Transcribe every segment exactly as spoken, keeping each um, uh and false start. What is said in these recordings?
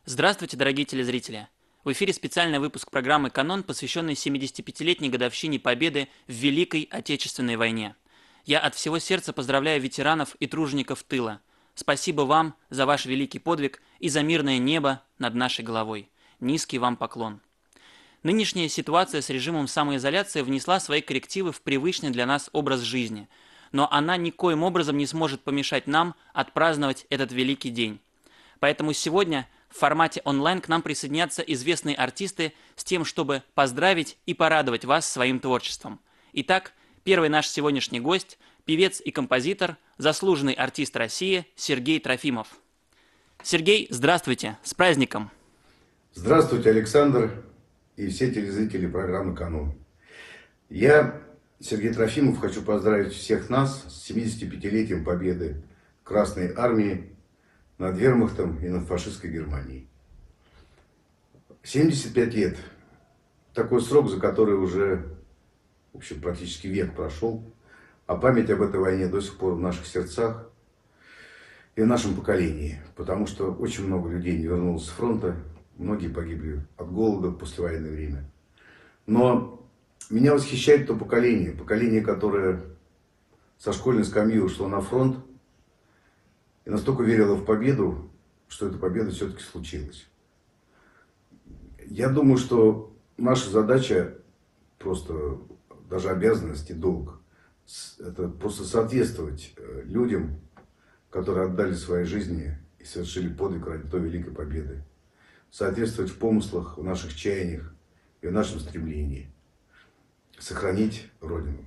Здравствуйте, дорогие телезрители! В эфире специальный выпуск программы «Канон», посвященный семидесятипятилетней годовщине Победы в Великой Отечественной войне. Я от всего сердца поздравляю ветеранов и тружеников тыла. Спасибо вам за ваш великий подвиг и за мирное небо над нашей головой. Низкий вам поклон. Нынешняя ситуация с режимом самоизоляции внесла свои коррективы в привычный для нас образ жизни, но она никоим образом не сможет помешать нам отпраздновать этот великий день. Поэтому сегодня в формате онлайн к нам присоединятся известные артисты с тем, чтобы поздравить и порадовать вас своим творчеством. Итак, первый наш сегодняшний гость – певец и композитор, заслуженный артист России Сергей Трофимов. Сергей, здравствуйте! С праздником! Здравствуйте, Александр и все телезрители программы «Канон». Я, Сергей Трофимов, хочу поздравить всех нас с семидесятипятилетием победы Красной Армии над вермахтом и над фашистской Германией. семьдесят пять лет. Такой срок, за который уже, в общем, практически век прошел. А память об этой войне до сих пор в наших сердцах и в нашем поколении. Потому что очень много людей не вернулось с фронта. Многие погибли от голода в послевоенное время. Но меня восхищает то поколение. Поколение, которое со школьной скамьи ушло на фронт. И настолько верила в победу, что эта победа все-таки случилась. Я думаю, что наша задача, просто даже обязанность и долг, это просто соответствовать людям, которые отдали свои жизни и совершили подвиг ради той великой победы. Соответствовать в помыслах, в наших чаяниях и в нашем стремлении сохранить Родину.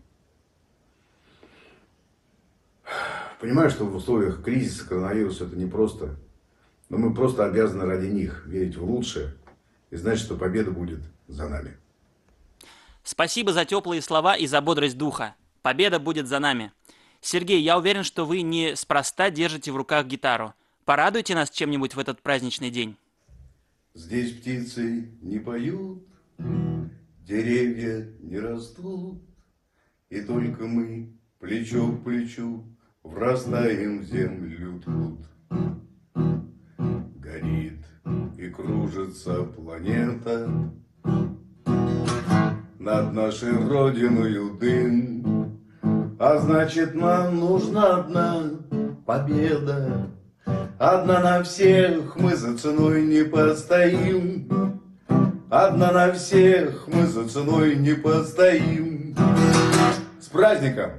Понимаю, что в условиях кризиса, коронавируса это непросто, но мы просто обязаны ради них верить в лучшее и знать, что победа будет за нами. Спасибо за теплые слова и за бодрость духа. Победа будет за нами. Сергей, я уверен, что вы неспроста держите в руках гитару. Порадуйте нас чем-нибудь в этот праздничный день. Здесь птицы не поют, деревья не растут, и только мы плечо к плечу врастаем в землю тут. Горит и кружится планета, над нашей родиною дым, а значит, нам нужна одна победа. Одна на всех, мы за ценой не постоим. Одна на всех, мы за ценой не постоим. С праздником!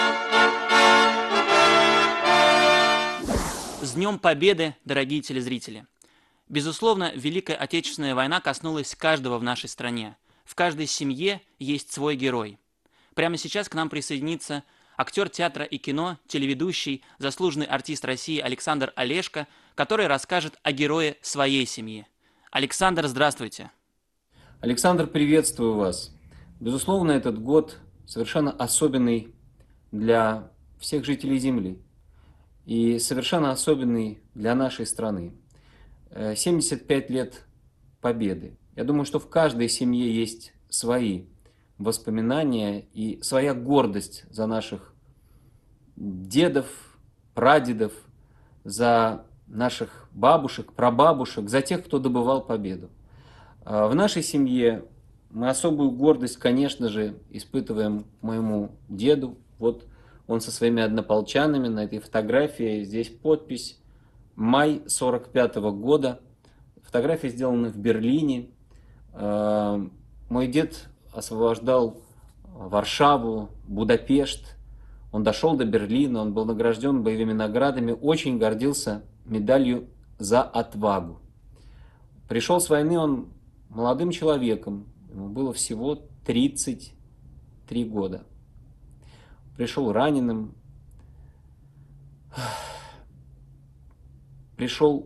С Днем Победы, дорогие телезрители! Безусловно, Великая Отечественная война коснулась каждого в нашей стране. В каждой семье есть свой герой. Прямо сейчас к нам присоединится актер театра и кино, телеведущий, заслуженный артист России Александр Олешко, который расскажет о герое своей семьи. Александр, здравствуйте! Александр, приветствую вас! Безусловно, этот год совершенно особенный для всех жителей Земли и совершенно особенный для нашей страны. семьдесят пять лет Победы. Я думаю, что в каждой семье есть свои воспоминания и своя гордость за наших дедов, прадедов, за наших бабушек, прабабушек, за тех, кто добывал победу. В нашей семье мы особую гордость, конечно же, испытываем к моему деду. Вот он со своими однополчанами на этой фотографии. Здесь подпись «Май сорок пятого года». Фотография сделана в Берлине. Мой дед освобождал Варшаву, Будапешт. Он дошел до Берлина, он был награжден боевыми наградами, очень гордился медалью за отвагу. Пришел с войны он молодым человеком, ему было всего тридцать три года. Пришел раненым, пришел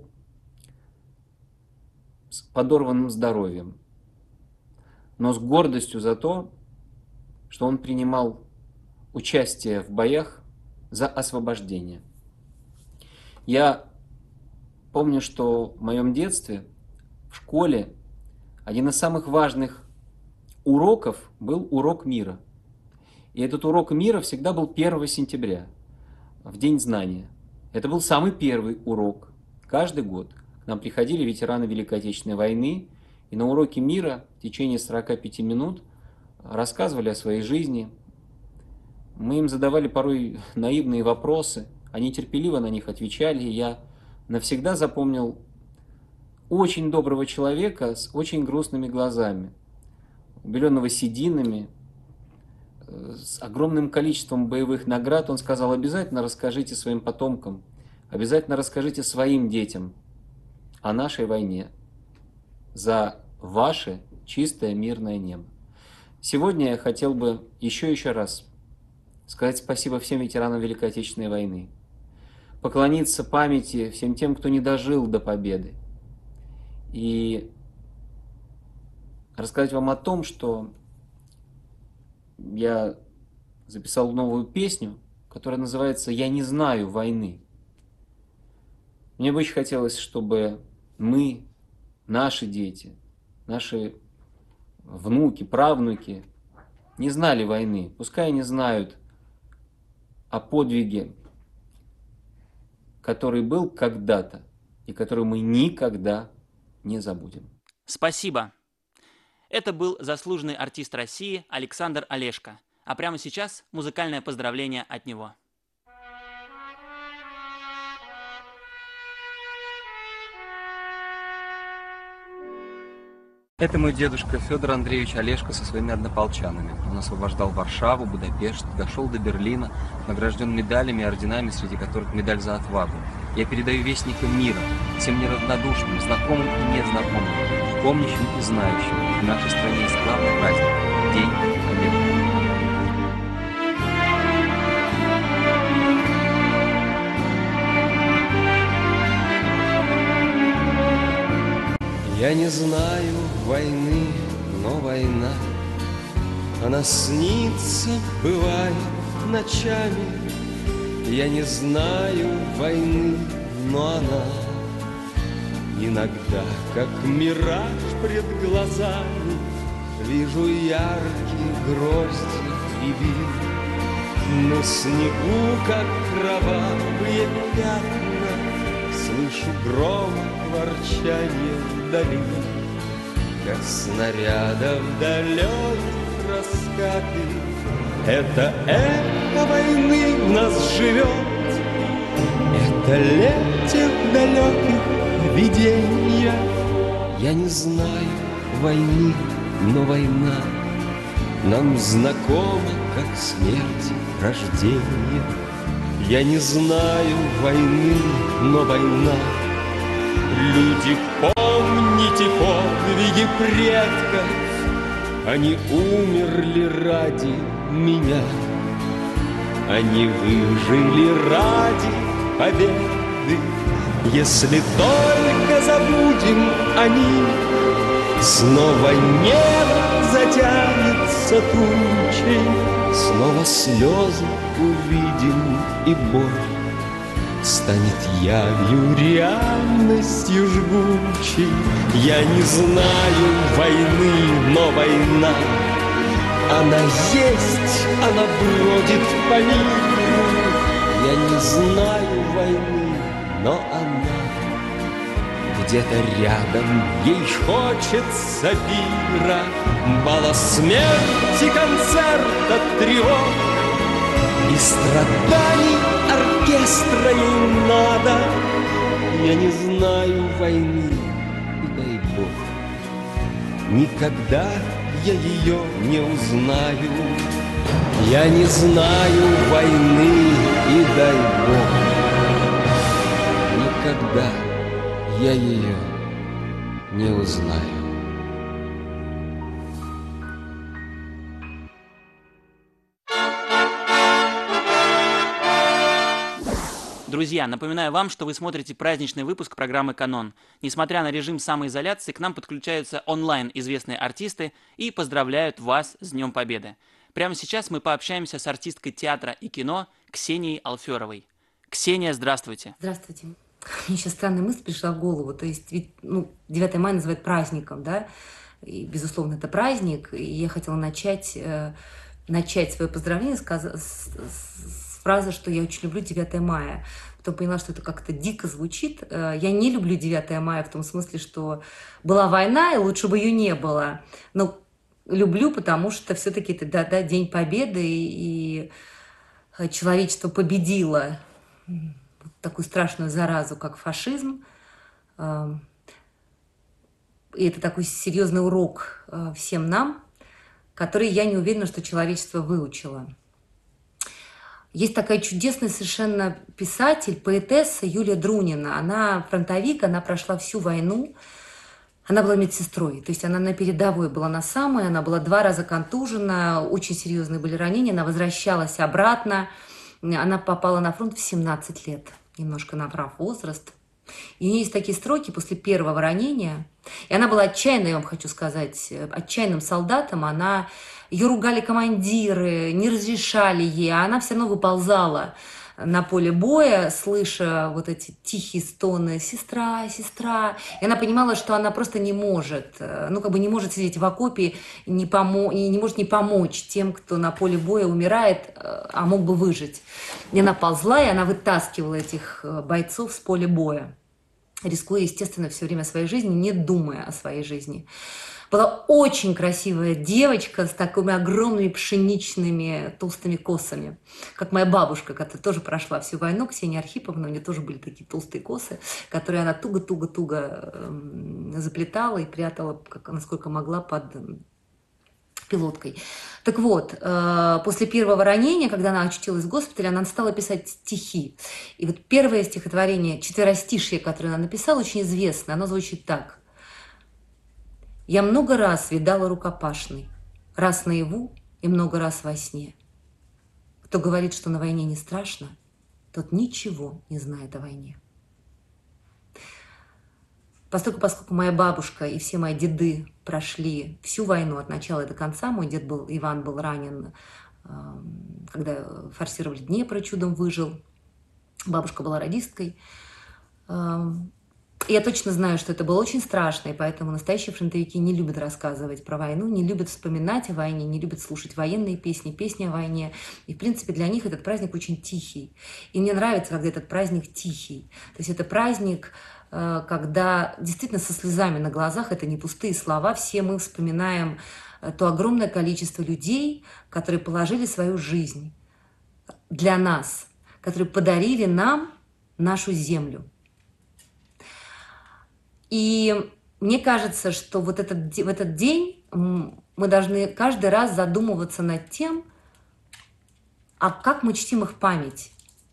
с подорванным здоровьем, но с гордостью за то, что он принимал участие в боях за освобождение. Я помню, что в моем детстве в школе один из самых важных уроков был урок мира. И этот урок мира всегда был первого сентября, в День знания. Это был самый первый урок каждый год, к нам приходили ветераны Великой Отечественной войны и на уроке мира в течение сорока пяти минут рассказывали о своей жизни. Мы им задавали порой наивные вопросы, они терпеливо на них отвечали, и я навсегда запомнил очень доброго человека с очень грустными глазами, убеленного сединами, с огромным количеством боевых наград. Он сказал: обязательно расскажите своим потомкам, обязательно расскажите своим детям о нашей войне за ваше чистое мирное небо. Сегодня я хотел бы еще еще раз сказать спасибо всем ветеранам Великой Отечественной войны, поклониться памяти всем тем, кто не дожил до победы, и рассказать вам о том, что я записал новую песню, которая называется «Я не знаю войны». Мне бы очень хотелось, чтобы мы, наши дети, наши внуки, правнуки не знали войны. Пускай они знают о подвиге, который был когда-то и который мы никогда не забудем. Спасибо. Это был заслуженный артист России Александр Олешко. А прямо сейчас музыкальное поздравление от него. Это мой дедушка Федор Андреевич Олешко со своими однополчанами. Он освобождал Варшаву, Будапешт, дошел до Берлина, награжден медалями и орденами, среди которых медаль за отвагу. Я передаю вестникам мира, всем неравнодушным, знакомым и незнакомым, помнящим и знающим. В нашей стране есть главный праздник – День Победы. Я не знаю войны, но война, она снится, бывает, ночами. Я не знаю войны, но она иногда, как мираж пред глазами, вижу яркие грозди рябин. На снегу, как кровавые пятна, слышу гром ворчания вдали, как снарядов далеких раскаты. Это эхо войны в нас живет, это летит далеких видения. Я не знаю войны, но война нам знакома, как смерть рождение. Я не знаю войны, но война. Люди, помните подвиги предков, они умерли ради меня, они выжили ради победы. Если только забудем о них, снова небо затянется тучей, снова слезы увидим и боль станет явью, реальностью жгучей. Я не знаю войны, но война, она есть, она бродит по миру. Я не знаю войны, но она где-то рядом, ей хочется пира, бала смерти, концерта, тревог и страданий оркестра ей надо. Я не знаю войны, и дай Бог, никогда я ее не узнаю. Я не знаю войны, и дай Бог, никогда я ее не узнаю. Друзья, напоминаю вам, что вы смотрите праздничный выпуск программы «Канон». Несмотря на режим самоизоляции, к нам подключаются онлайн известные артисты и поздравляют вас с Днем Победы. Прямо сейчас мы пообщаемся с артисткой театра и кино Ксенией Алферовой. Ксения, здравствуйте. Здравствуйте. Мне сейчас странная мысль пришла в голову. То есть, ведь, ну, девятое мая называют праздником, да? И, безусловно, это праздник. И я хотела начать, э, начать свое поздравление с, с, с фраза, что я очень люблю девятое мая. Потом поняла, что это как-то дико звучит. Я не люблю девятое мая в том смысле, что была война, и лучше бы ее не было. Но люблю, потому что все-таки это да, да, День Победы, и, и человечество победило такую страшную заразу, как фашизм. И это такой серьезный урок всем нам, который, я не уверена, что человечество выучило. Есть такая чудесная совершенно писатель, поэтесса Юлия Друнина. Она фронтовик, она прошла всю войну. Она была медсестрой, то есть она на передовой была на самой, она была два раза контужена, очень серьезные были ранения, она возвращалась обратно. Она попала на фронт в семнадцать лет, немножко набрав возраст. И у нее есть такие строки после первого ранения. И она была отчаянной, я вам хочу сказать, отчаянным солдатом. Она, ее ругали командиры, не разрешали ей, а она все равно выползала на поле боя, слыша вот эти тихие стоны «сестра, сестра». И она понимала, что она просто не может, ну как бы не может сидеть в окопе, не, помо и не может не помочь тем, кто на поле боя умирает, а мог бы выжить. И она ползла, и она вытаскивала этих бойцов с поля боя, рискуя, естественно, все время своей жизни, не думая о своей жизни. Была очень красивая девочка с такими огромными пшеничными толстыми косами, как моя бабушка, которая тоже прошла всю войну, Ксения Архиповна, у нее тоже были такие толстые косы, которые она туго-туго-туго заплетала и прятала, как, насколько могла, под пилоткой. Так вот, после первого ранения, когда она очутилась в госпитале, она стала писать стихи. И вот первое стихотворение, четверостишье, которое она написала, очень известно, оно звучит так. «Я много раз видала рукопашный, раз наяву и много раз во сне. Кто говорит, что на войне не страшно, тот ничего не знает о войне». Поскольку, поскольку моя бабушка и все мои деды прошли всю войну от начала и до конца, мой дед был, Иван был ранен, когда форсировали Днепр, чудом выжил, бабушка была радисткой. Я точно знаю, что это было очень страшно, и поэтому настоящие фронтовики не любят рассказывать про войну, не любят вспоминать о войне, не любят слушать военные песни, песни о войне. И, в принципе, для них этот праздник очень тихий. И мне нравится, когда этот праздник тихий. То есть это праздник, когда действительно со слезами на глазах, это не пустые слова, все мы вспоминаем то огромное количество людей, которые положили свою жизнь для нас, которые подарили нам нашу землю. И мне кажется, что вот этот, в этот день мы должны каждый раз задумываться над тем, а как мы чтим их память.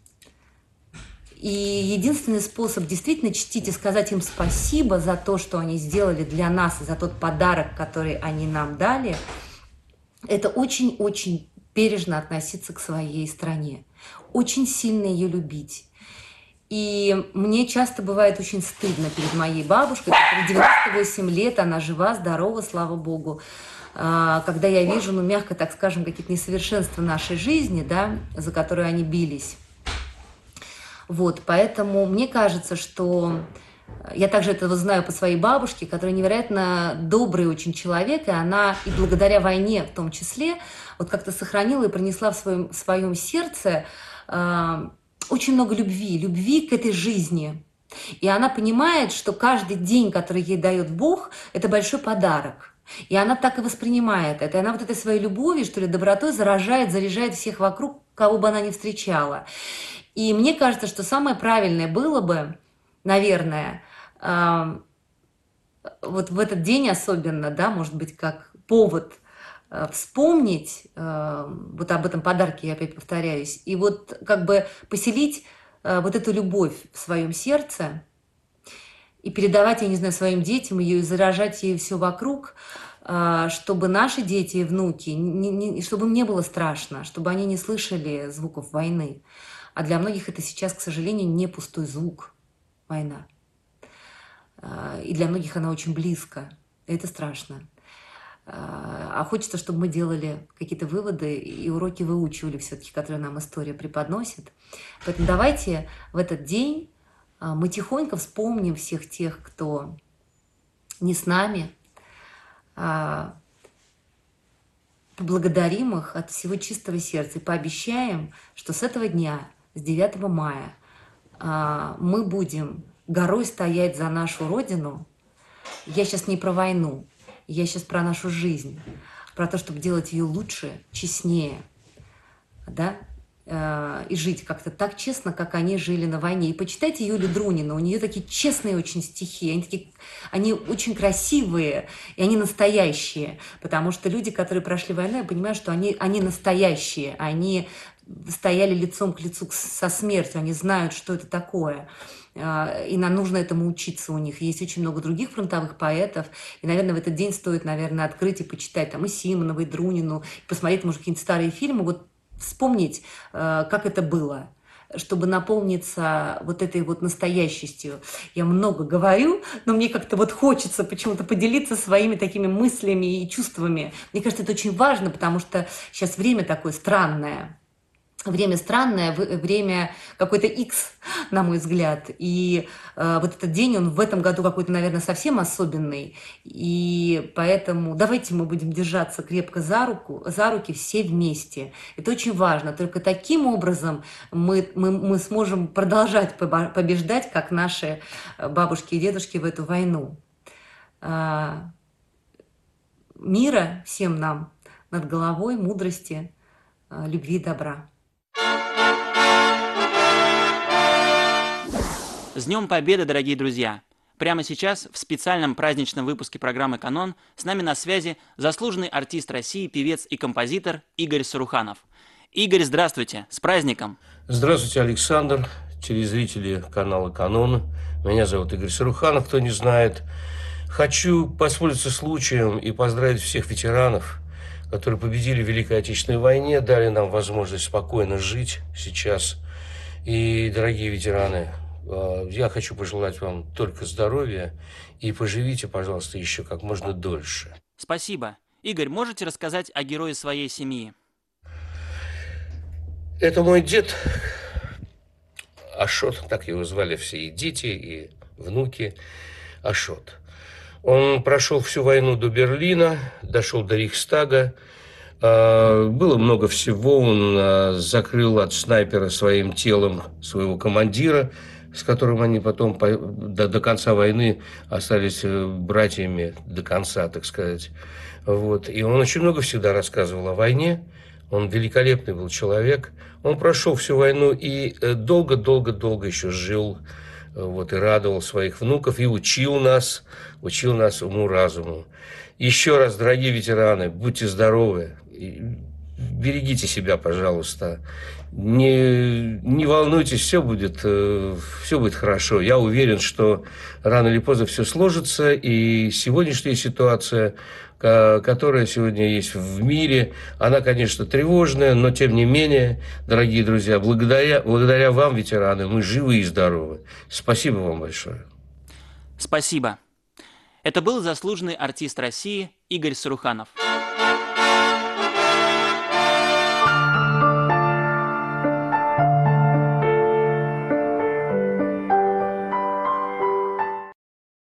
И единственный способ действительно чтить и сказать им спасибо за то, что они сделали для нас, и за тот подарок, который они нам дали, это очень-очень бережно относиться к своей стране, очень сильно ее любить. И мне часто бывает очень стыдно перед моей бабушкой, которой девяносто восемь лет, она жива, здорова, слава богу. Когда я вижу, ну, мягко так скажем, какие-то несовершенства нашей жизни, да, за которые они бились. Вот, поэтому мне кажется, что я также это знаю по своей бабушке, которая невероятно добрый очень человек, и она и благодаря войне в том числе вот как-то сохранила и пронесла в своем, в своем сердце очень много любви, любви к этой жизни. И она понимает, что каждый день, который ей дает Бог, это большой подарок. И она так и воспринимает это. И она вот этой своей любовью, что ли, добротой заражает, заряжает всех вокруг, кого бы она ни встречала. И мне кажется, что самое правильное было бы, наверное, э, вот в этот день особенно, да, может быть, как повод вспомнить э, вот об этом подарке, я опять повторяюсь, и вот как бы поселить э, вот эту любовь в своем сердце и передавать, я не знаю, своим детям ее и заражать ей все вокруг, э, чтобы наши дети и внуки, не, не, чтобы им не было страшно, чтобы они не слышали звуков войны. А для многих это сейчас, к сожалению, не пустой звук, война. Э, и для многих она очень близко. И это страшно. А хочется, чтобы мы делали какие-то выводы и уроки выучивали все-таки, которые нам история преподносит. Поэтому давайте в этот день мы тихонько вспомним всех тех, кто не с нами, поблагодарим их от всего чистого сердца и пообещаем, что с этого дня, с девятого мая, мы будем горой стоять за нашу Родину. Я сейчас не про войну, я сейчас про нашу жизнь, про то, чтобы делать ее лучше, честнее, да, и жить как-то так честно, как они жили на войне. И почитайте Юлию Друнину, у нее такие честные очень стихи, они, такие, они очень красивые, и они настоящие, потому что люди, которые прошли войну, я понимаю, что они, они настоящие, они стояли лицом к лицу со смертью, они знают, что это такое. И нам нужно этому учиться у них. Есть очень много других фронтовых поэтов. И, наверное, в этот день стоит, наверное, открыть и почитать там и Симонова, и Друнину, и посмотреть, может, какие-нибудь старые фильмы, вот вспомнить, как это было, чтобы наполниться вот этой вот настоящестью. Я много говорю, но мне как-то вот хочется почему-то поделиться своими такими мыслями и чувствами. Мне кажется, это очень важно, потому что сейчас время такое странное. Время странное, время какой-то X, на мой взгляд. И э, вот этот день, он в этом году какой-то, наверное, совсем особенный. И поэтому давайте мы будем держаться крепко за руку, за руки все вместе. Это очень важно. Только таким образом мы, мы, мы сможем продолжать побеждать, как наши бабушки и дедушки в эту войну. Э, мира всем нам над головой, мудрости, э, любви и добра. С Днем Победы, дорогие друзья! Прямо сейчас в специальном праздничном выпуске программы «Канон» с нами на связи заслуженный артист России, певец и композитор Игорь Саруханов. Игорь, здравствуйте! С праздником! Здравствуйте, Александр, телезрители канала «Канон». Меня зовут Игорь Саруханов, кто не знает. Хочу воспользоваться случаем и поздравить всех ветеранов, которые победили в Великой Отечественной войне, дали нам возможность спокойно жить сейчас. И, дорогие ветераны, я хочу пожелать вам только здоровья и поживите, пожалуйста, еще как можно дольше. Спасибо. Игорь, можете рассказать о герое своей семьи? Это мой дед Ашот, так его звали все и дети, и внуки Ашот. Он прошел всю войну до Берлина, дошел до Рейхстага. Было много всего, он закрыл от снайпера своим телом своего командира, с которым они потом до, до конца войны остались братьями до конца, так сказать. Вот. И он очень много всегда рассказывал о войне. Он великолепный был человек. Он прошел всю войну и долго-долго-долго еще жил, вот, и радовал своих внуков, и учил нас, учил нас уму-разуму. Еще раз, дорогие ветераны, будьте здоровы. Берегите себя, пожалуйста. Не, не волнуйтесь, все будет, все будет хорошо. Я уверен, что рано или поздно все сложится. И сегодняшняя ситуация, которая сегодня есть в мире, она, конечно, тревожная, но тем не менее, дорогие друзья, благодаря, благодаря вам, ветераны, мы живы и здоровы. Спасибо вам большое. Спасибо. Это был заслуженный артист России Игорь Саруханов.